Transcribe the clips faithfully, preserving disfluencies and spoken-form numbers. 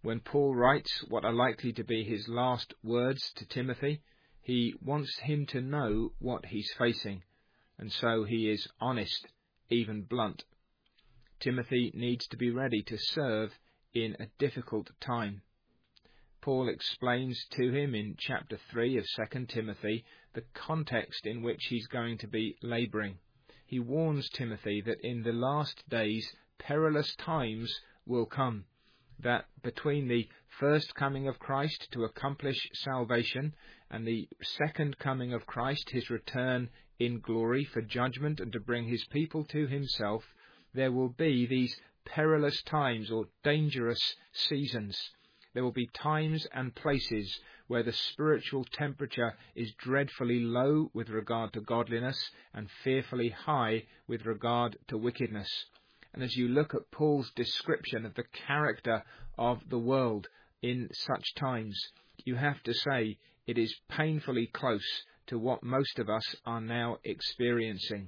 When Paul writes what are likely to be his last words to Timothy, he wants him to know what he's facing, and so he is honest, even blunt. Timothy needs to be ready to serve in a difficult time. Paul explains to him in chapter three of Second Timothy the context in which he's going to be labouring. He warns Timothy that in the last days perilous times will come, that between the first coming of Christ to accomplish salvation and the second coming of Christ, his return in glory for judgment and to bring his people to himself, there will be these perilous times or dangerous seasons. There will be times and places where the spiritual temperature is dreadfully low with regard to godliness and fearfully high with regard to wickedness. And as you look at Paul's description of the character of the world in such times, you have to say it is painfully close to what most of us are now experiencing.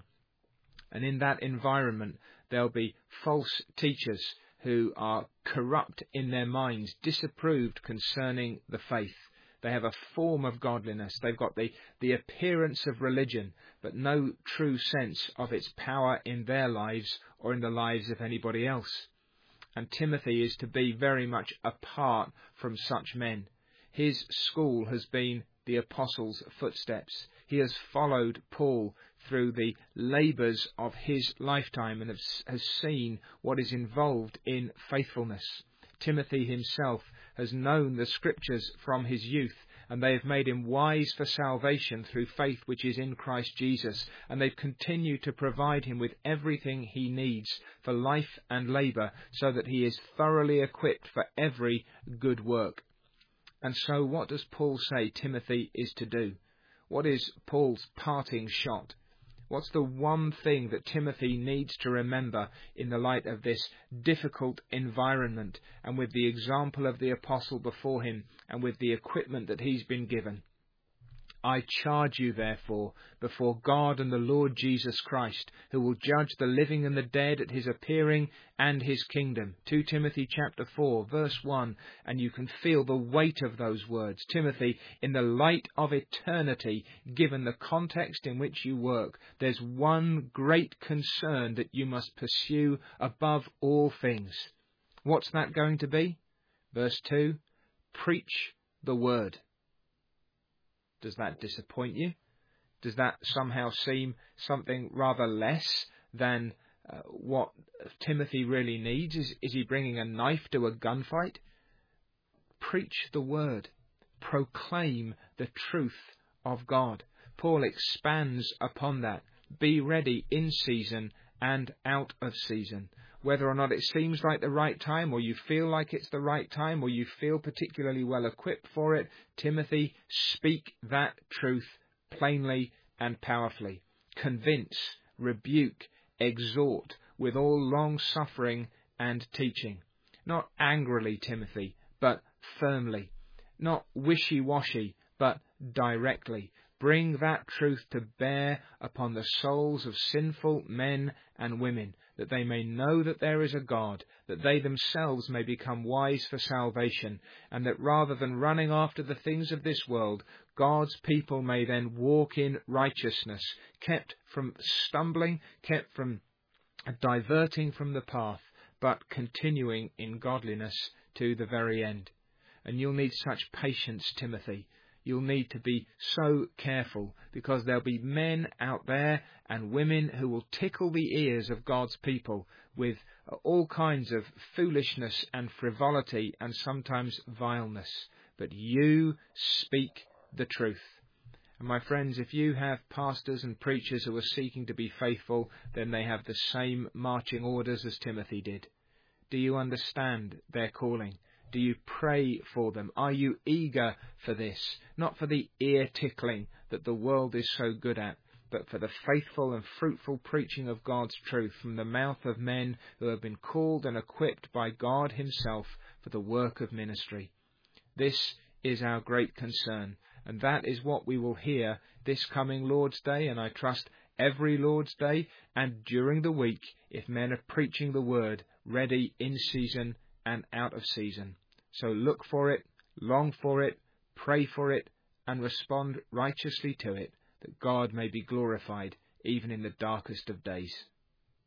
And in that environment, there'll be false teachers who are corrupt in their minds, disapproved concerning the faith. They have a form of godliness. They've got the, the appearance of religion, but no true sense of its power in their lives or in the lives of anybody else. And Timothy is to be very much apart from such men. His school has been the apostles' footsteps. He has followed Paul through the labours of his lifetime and has seen what is involved in faithfulness. Timothy himself has known the Scriptures from his youth, and they have made him wise for salvation through faith which is in Christ Jesus, and they've continued to provide him with everything he needs for life and labour, so that he is thoroughly equipped for every good work. And so what does Paul say Timothy is to do? What is Paul's parting shot? What's the one thing that Timothy needs to remember in the light of this difficult environment and with the example of the apostle before him and with the equipment that he's been given? I charge you, therefore, before God and the Lord Jesus Christ, who will judge the living and the dead at his appearing and his kingdom. Second Timothy chapter four, verse one, and you can feel the weight of those words. Timothy, in the light of eternity, given the context in which you work, there's one great concern that you must pursue above all things. What's that going to be? Verse two, preach the word. Does that disappoint you? Does that somehow seem something rather less than uh, what Timothy really needs? Is, is he bringing a knife to a gunfight? Preach the word. Proclaim the truth of God. Paul expands upon that. Be ready in season and out of season. Whether or not it seems like the right time, or you feel like it's the right time, or you feel particularly well equipped for it, Timothy, speak that truth plainly and powerfully. Convince, rebuke, exhort with all long-suffering and teaching. Not angrily, Timothy, but firmly. Not wishy-washy, but directly. Bring that truth to bear upon the souls of sinful men and women, that they may know that there is a God, that they themselves may become wise for salvation, and that rather than running after the things of this world, God's people may then walk in righteousness, kept from stumbling, kept from diverting from the path, but continuing in godliness to the very end. And you'll need such patience, Timothy. You'll need to be so careful, because there'll be men out there and women who will tickle the ears of God's people with all kinds of foolishness and frivolity and sometimes vileness. But you speak the truth. And my friends, if you have pastors and preachers who are seeking to be faithful, then they have the same marching orders as Timothy did. Do you understand their calling? Do you pray for them? Are you eager for this? Not for the ear tickling that the world is so good at, but for the faithful and fruitful preaching of God's truth from the mouth of men who have been called and equipped by God himself for the work of ministry. This is our great concern, and that is what we will hear this coming Lord's Day, and I trust every Lord's Day and during the week, if men are preaching the word, ready in season and out of season. So look for it, long for it, pray for it, and respond righteously to it, that God may be glorified even in the darkest of days.